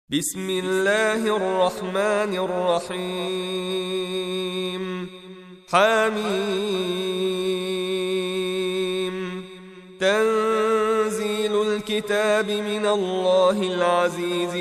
بسم الله الرحمن الرحيم حميم تنزيل الكتاب من الله العزيز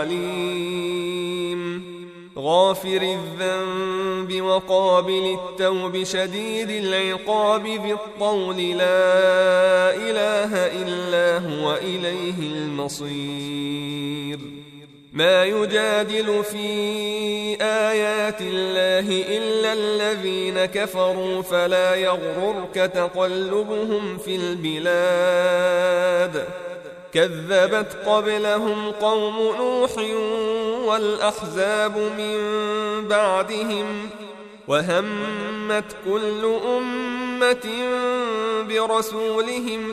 العليم غافر الذنب وقابل التوب شديد العقاب ذي الطول لا إله إلا هو إليه المصير ما يجادل في آيات الله إلا الذين كفروا فلا يغررك تقلبهم في البلاد كذبت قبلهم قوم نوح والأحزاب من بعدهم وهمت كل أمة برسولهم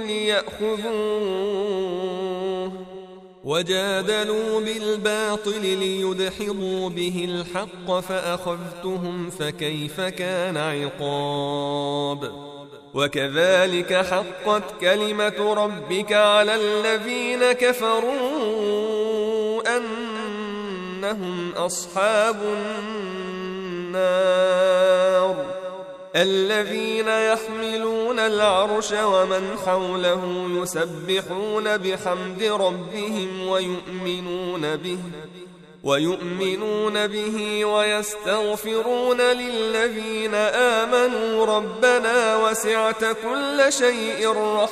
ليأخذوه وجادلوا بالباطل ليدحضوا به الحق فأخذتهم فكيف كان عقاب وكذلك حقت كلمة ربك على الذين كفروا أنهم أصحاب النار الذين يحملون العرش ومن حوله يسبحون بحمد ربهم ويؤمنون به ويستغفرون للذين آمنوا ربنا وسعت كل شيء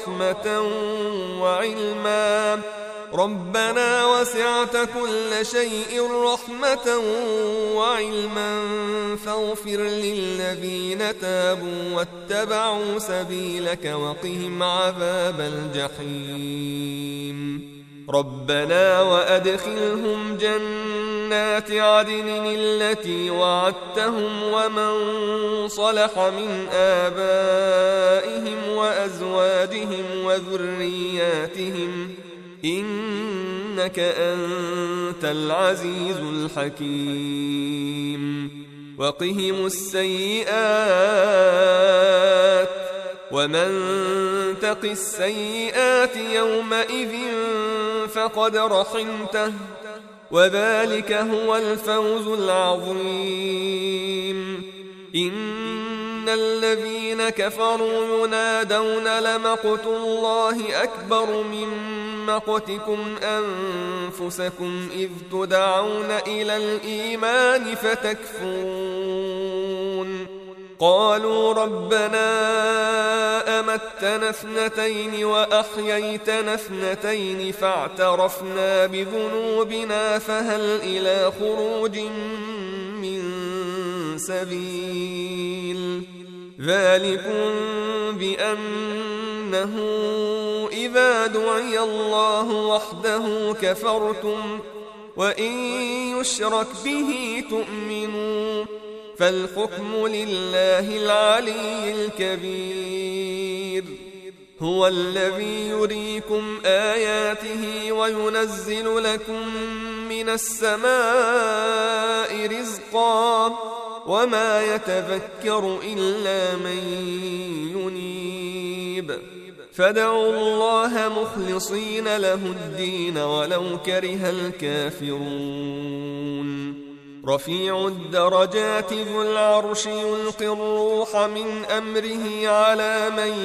رحمة وعلما فاغفر للذين تابوا واتبعوا سبيلك وقهم عذاب الجحيم ربنا وأدخلهم جنات عدن التي وعدتهم ومن صلح من آبائهم وأزواجهم وذرياتهم إنك أنت العزيز الحكيم وقهم السيئات ومن تق السيئات يومئذ فقد رحمته وذلك هو الفوز العظيم إن الذين كفروا ينادون لمقت الله أكبر من مقتكم أنفسكم إذ تدعون إلى الإيمان فتكفرون قالوا ربنا أمتنا اثنتين وأحييتنا اثنتين فاعترفنا بذنوبنا فهل إلى خروج من سبيل ذلكم بأنه إذا دعي الله وحده كفرتم وإن يشرك به تؤمنوا فالحكم لله العلي الكبير هو الذي يريكم آياته وينزل لكم من السماء رزقا وما يتذكر إلا من ينيب فادعوا الله مخلصين له الدين ولو كره الكافرون رفيع الدرجات ذو العرش يلقي الروح من أمره على من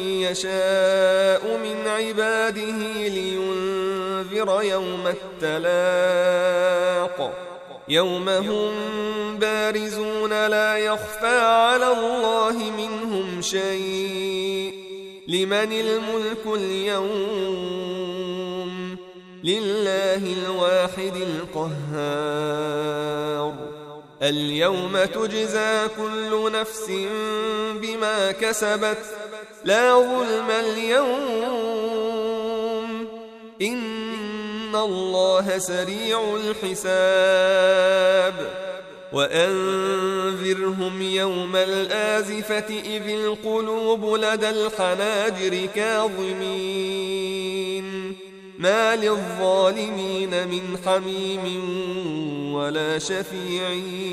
يشاء من عباده لينذر يوم التلاق يوم هم بارزون لا يخفى على الله منهم شيء لمن الملك اليوم لله الواحد القهار اليوم تجزى كل نفس بما كسبت لا ظلم اليوم إن الله سريع الحساب وأنذرهم يوم الآزفة إذ القلوب لدى الحناجر كاظمين ما للظالمين من حميم ولا شفيع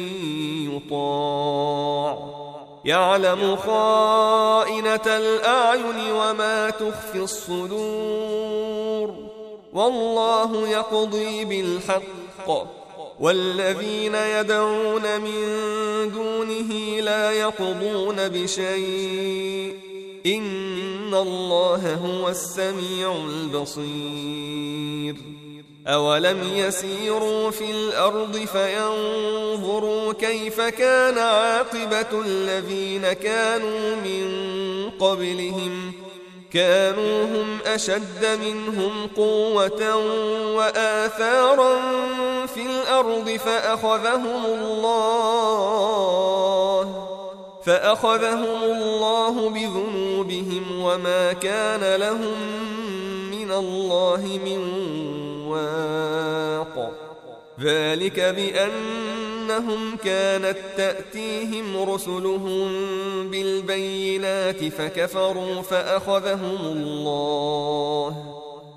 يطاع يعلم خائنة الأعين وما تخفي الصدور والله يقضي بالحق والذين يدعون من دونه لا يقضون بشيء إن الله هو السميع البصير أولم يسيروا في الأرض فينظروا كيف كان عاقبة الذين كانوا من قبلهم كانوا هم أشد منهم قوة وآثارا في الأرض فأخذهم الله بذنوبهم وما كان لهم من الله من واق ذلك بأنهم كانت تأتيهم رسلهم بالبينات فكفروا فأخذهم الله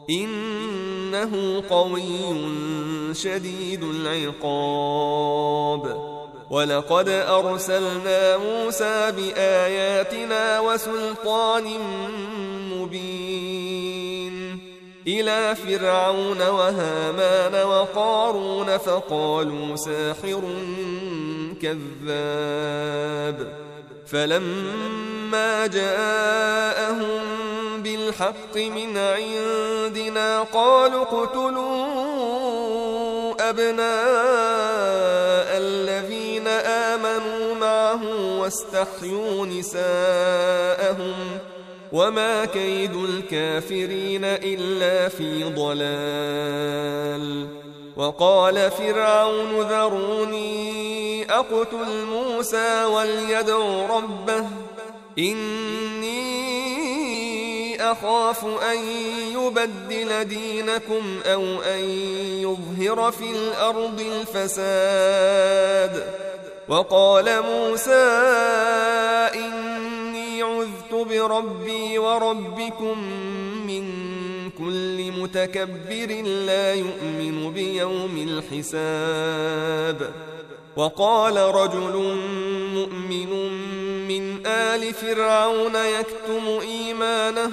إنه قوي شديد العقاب ولقد أرسلنا موسى بآياتنا وسلطان مبين إلى فرعون وهامان وقارون فقالوا ساحر كذاب فلما جاءهم بالحق من عندنا قالوا اقتلوا أبناء الذين آمنوا معه واستحيوا نساءهم وما كيد الكافرين إلا في ضلال وقال فرعون ذروني أقتل موسى وليدع ربه إني أخاف أن يبدل دينكم أو أن يظهر في الأرض الفساد وقال موسى إني عذت بربي وربكم من كل متكبر لا يؤمن بيوم الحساب وقال رجل مؤمن من آل فرعون يكتم إيمانه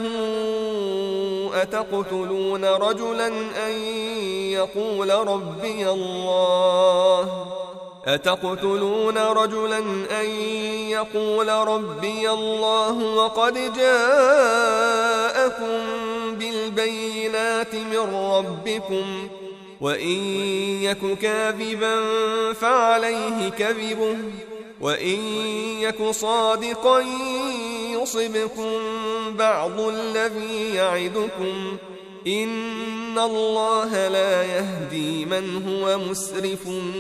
أتقتلون رجلا أن يقول ربي الله وقد جاءكم بالبينات من ربكم وإن يك كاذبا فعليه كذبه وإن يك صادقا يصبكم بعض الذي يعدكم إن الله لا يهدي من هو مسرف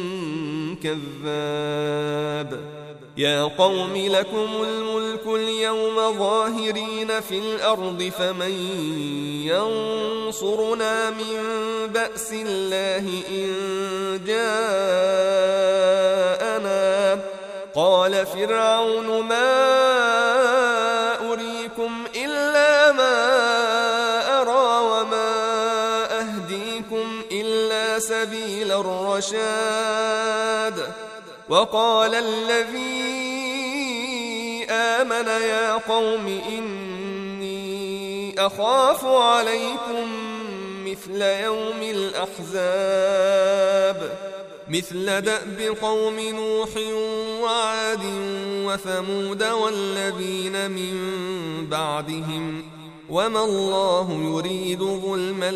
كذاب يا قوم لكم الملك اليوم ظاهرين في الأرض فمن ينصرنا من بأس الله إن جاءنا قال فرعون ما أريكم إلا ما أرى وما أهديكم إلا سبيل الرشاد وقال الذي آمن يا قوم إني أخاف عليكم مثل يوم الأحزاب مثل دأب قوم نوح وعاد وثمود والذين من بعدهم وما الله يريد ظلما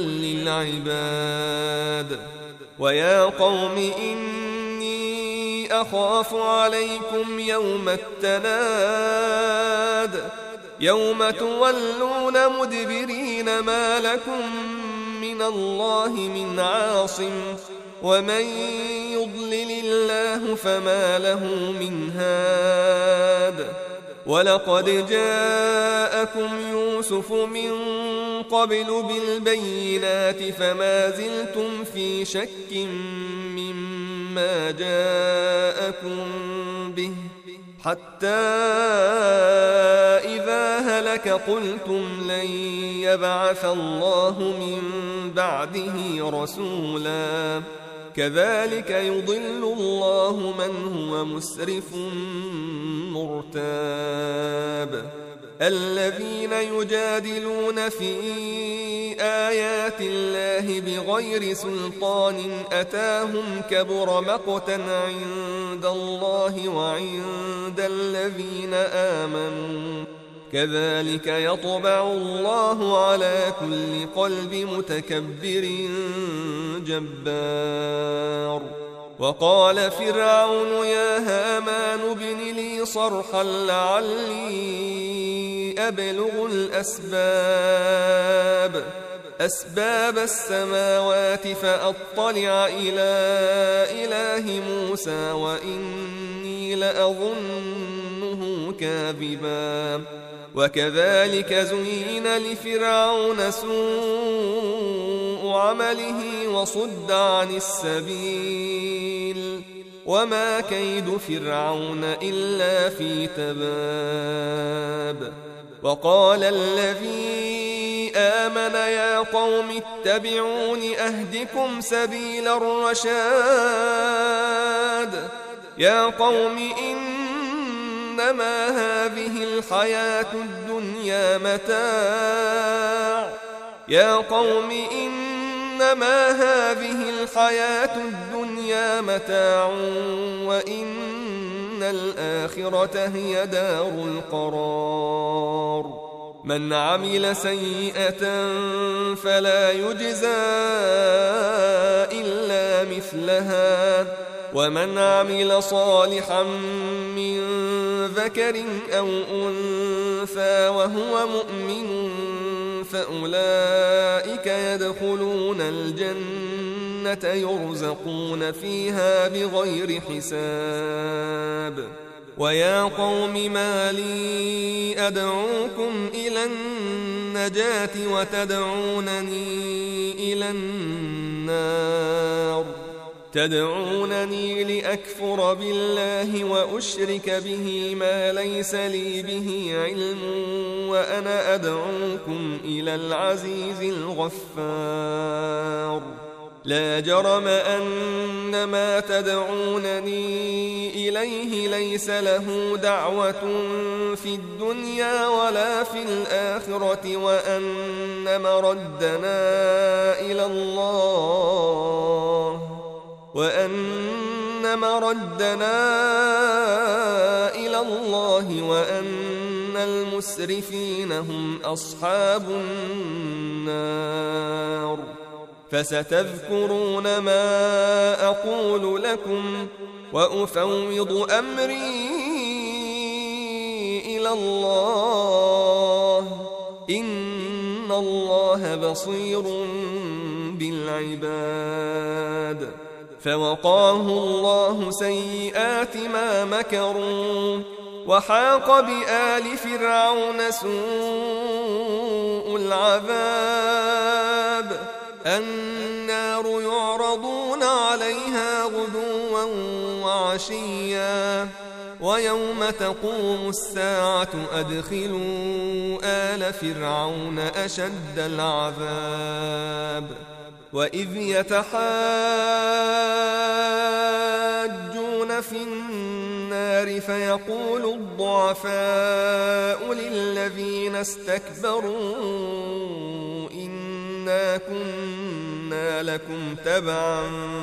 للعباد ويا قوم إني أخاف عليكم يوم التناد يوم تولون مدبرين ما لكم من الله من عاصم ومن يضلل الله فما له من هاد ولقد جاءكم يوسف من قبل بالبينات فما زلتم في شك مما جاءكم به حتى إذا هلك قلتم لن يبعث الله من بعده رسولا كذلك يضل الله من هو مسرف مرتاب الذين يجادلون في آيات الله بغير سلطان أتاهم كبر مقتا عند الله وعند الذين آمنوا كذلك يطبع الله على كل قلب متكبر جبار. وقال فرعون يا هامان ابن لي صرحا لعلي أبلغ أسباب السماوات فأطلع إلى إله موسى وإني لأظنه كاذبا. وكذلك زين لفرعون سوء عمله وصد عن السبيل وما كيد فرعون إلا في تباب. وقال الذي آمن يا قوم اتبعون أهدكم سبيل الرشاد. يا قوم إنما هذه الحياة الدنيا متاع وإن الآخرة هي دار القرار. من عمل سيئة فلا يجزى إلا مثلها ومن عمل صالحا من ذكر أو أنثى وهو مؤمن فأولئك يدخلون الجنة يرزقون فيها بغير حساب. ويا قوم ما لي أدعوكم إلى النجاة وتدعونني إلى النار. تدعونني لأكفر بالله وأشرك به ما ليس لي به علم وأنا أدعوكم إلى العزيز الغفار. لا جرم أن ما تدعونني إليه ليس له دعوة في الدنيا ولا في الآخرة وأن مردنا إلى الله وأن المسرفين هم أصحاب النار. فستذكرون ما أقول لكم وأفوض أمري إلى الله إن الله بصير بالعباد. فوقاه الله سيئات ما مكروا وحاق بآل فرعون سوء العذاب. النار يعرضون عليها غدوا وعشيا ويوم تقوم الساعة أدخلوا آل فرعون أشد العذاب. وإذ يتحاجون في النار فيقول الضعفاء للذين استكبروا إنا كنا لكم تبعا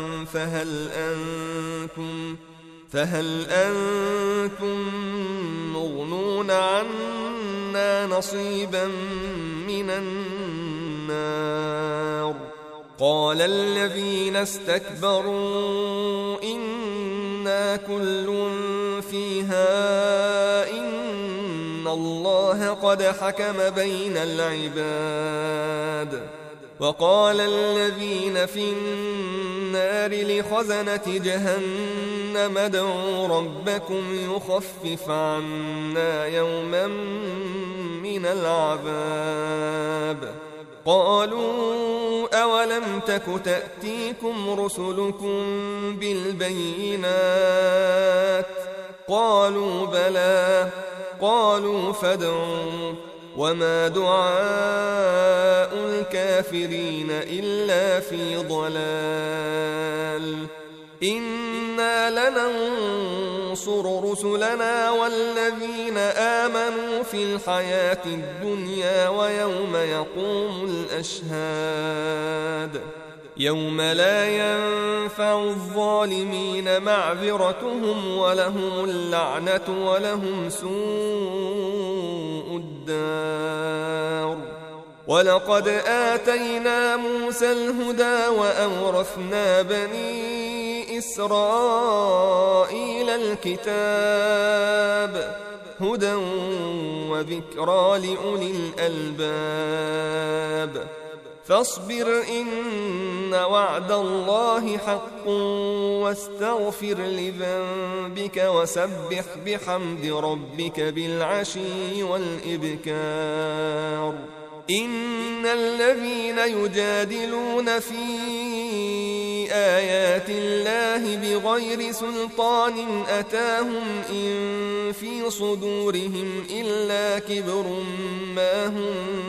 فهل أنتم مغنون عنا نصيبا من النار. قال الذين استكبروا إنا كل فيها إن الله قد حكم بين العباد. وقال الذين في النار لخزنة جهنم ادعوا ربكم يخفف عنا يوما من العذاب. قالوا أولم تك تأتيكم رسلكم بالبينات قالوا بلى قالوا فادعوا وما دعاء الكافرين إلا في ضلال. إنا لننصر رسلنا والذين آمنوا في الحياة الدنيا ويوم يقوم الأشهاد يوم لا ينفع الظالمين معذرتهم ولهم اللعنة ولهم سوء الدار. ولقد آتينا موسى الهدى وأورثنا بني إسرائيل الكتاب هدى وذكرى لأولي الألباب. فاصبر إن وعد الله حق واستغفر لذنبك وسبح بحمد ربك بالعشي والإبكار. إن الذين يجادلون في آيات الله بغير سلطان أتاهم إن في صدورهم إلا كبر ما هم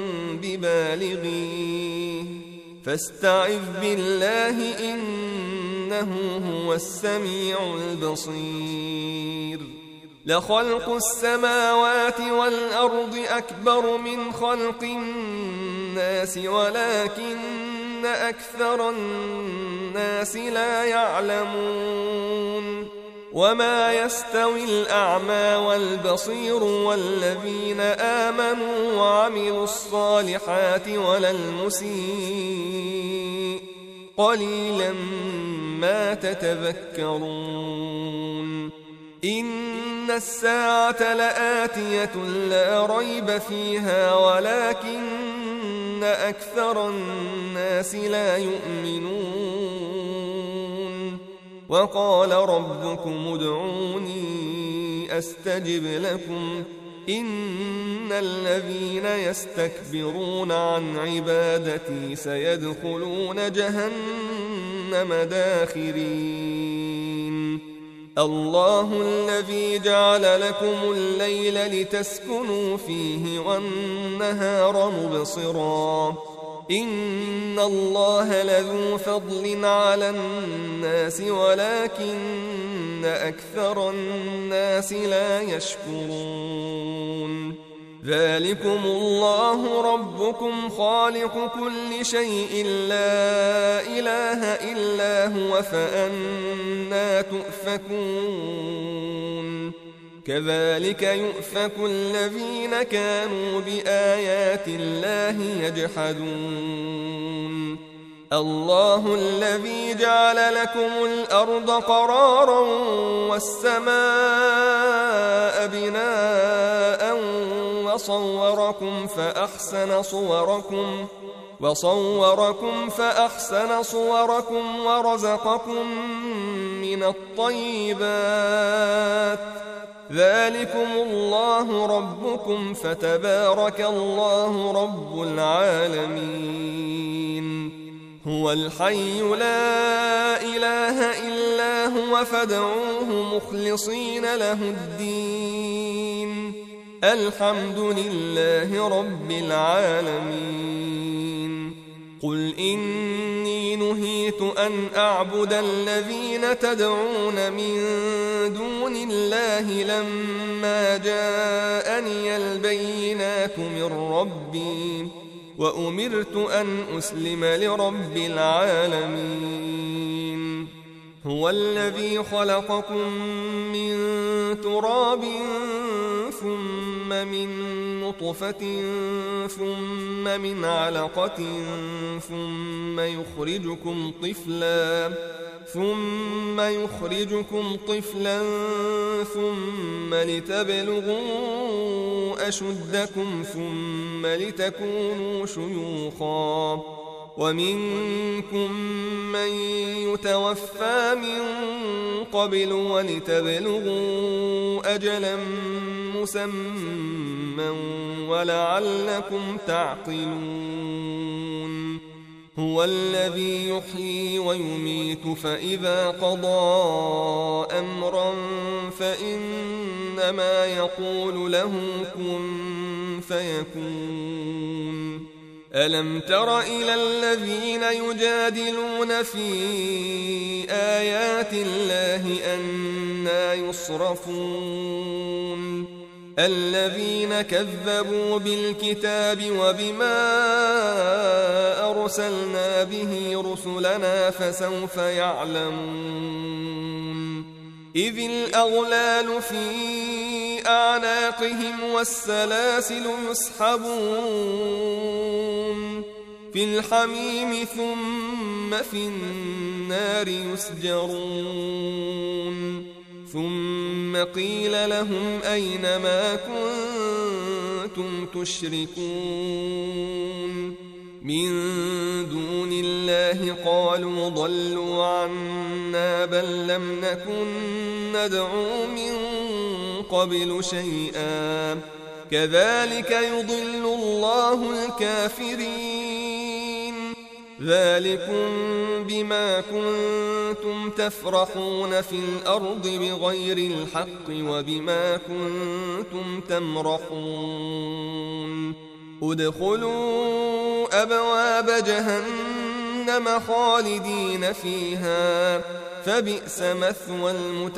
ببالغيه فاستعذ بالله إنه هو السميع البصير. لخلق السماوات والأرض أكبر من خلق الناس ولكن أكثر الناس لا يعلمون. وما يستوي الأعمى والبصير والذين آمنوا وعملوا الصالحات ولا المسيء قليلا ما تتذكرون. إن الساعة لآتية لا ريب فيها ولكن أكثر الناس لا يؤمنون. وقال ربكم ادعوني أستجب لكم إن الذين يستكبرون عن عبادتي سيدخلون جهنم داخرين. الله الذي جعل لكم الليل لتسكنوا فيه والنهار مبصرا إن الله لذو فضل على الناس ولكن أكثر الناس لا يشكرون. ذلكم الله ربكم خالق كل شيء لا إله إلا هو فأنى تؤفكون. كذلك يؤفك الذين كانوا بآيات الله يجحدون. الله الذي جعل لكم الأرض قرارا والسماء بناء وصوركم فأحسن صوركم ورزقكم من الطيبات. ذلكم الله ربكم فتبارك الله رب العالمين. هو الحي لا إله إلا هو فادعوه مخلصين له الدين الحمد لله رب العالمين. قل إني نهيت أن أعبد الذين تدعون من دون الله لما جاءني البينات من ربي وأمرت أن أسلم لرب العالمين. هو الذي خلقكم من تراب ثم من نطفة ثم من علقة ثم يخرجكم طفلا ثم لتبلغوا أشدكم ثم لتكونوا شيوخا ومنكم من يتوفى من قبل ولتبلغوا أجلا مسمى ولعلكم تعقلون. هو الذي يحيي ويميت فإذا قضى أمرا فإنما يقول له كن فيكون. ألم تر إلى الذين يجادلون في آيات الله أنى يصرفون الذين كذبوا بالكتاب وبما أرسلنا به رسلنا فسوف يعلمون إذ الأغلال في أعناقهم والسلاسل يسحبون في الحميم ثم في النار يسجرون ثم قيل لهم أين ما كنتم تشركون من دون الله قالوا ضلوا عنا بل لم نكن ندعو من قبل شيئا كذلك يضل الله الكافرين ذلكم بما كنتم تفرحون في الأرض بغير الحق وبما كنتم تمرحون ادخلوا أبواب جهنم خالدين فيها فبئس مثوى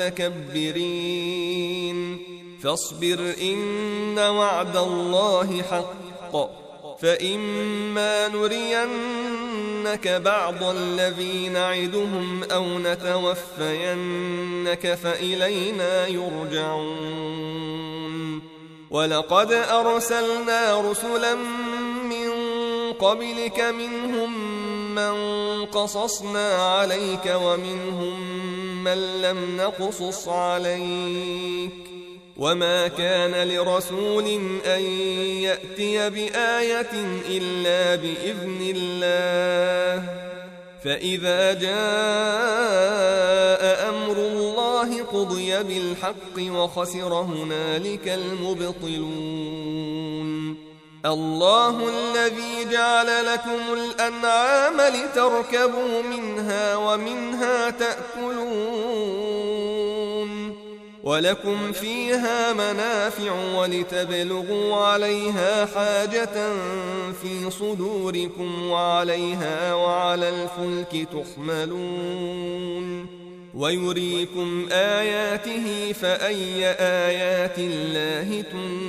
المتكبرين فاصبر إن وعد الله حق فإما نرينك بعض الذي نعدهم أو نتوفينك فإلينا يرجعون ولقد أرسلنا رسلا من قبلك منهم من قصصنا عليك ومنهم من لم نقصص عليك وما كان لرسول أن يأتي بآية إلا بإذن الله فإذا جاء أمر الله قضي بالحق وخسر هنالك المبطلون الله الذي جعل لكم الأنعام لتركبوا منها ومنها تأكلون ولكم فيها منافع ولتبلغوا عليها حاجة في صدوركم وعليها وعلى الفلك تحملون ويريكم آياته فأي آيات الله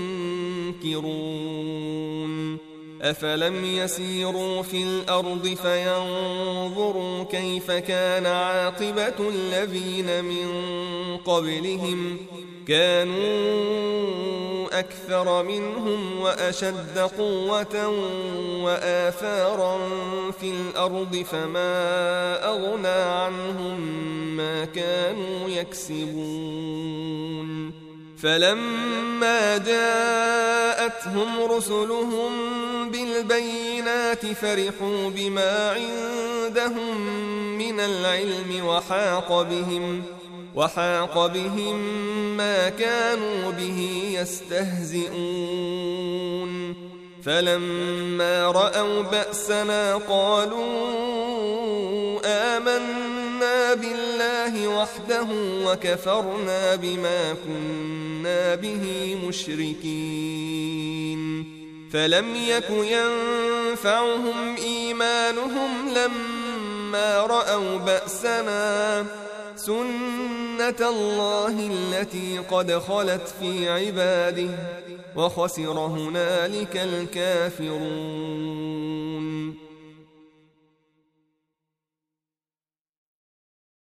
تنكرون أفلم يسيروا في الأرض فينظروا كيف كان عاقبة الذين من قبلهم كانوا أكثر منهم وأشد قوة وآثارا في الأرض فما أغنى عنهم ما كانوا يكسبون فلما جاءتهم رسلهم بالبينات فرحوا بما عندهم من العلم وحاق بهم ما كانوا به يستهزئون فلما رأوا بأسنا قالوا آمنا بالله وحده وكفرنا بما كنا به مشركين فلم يك ينفعهم إيمانهم لما رأوا بأسنا سنة الله التي قد خلت في عباده وخسر هنالك الكافرون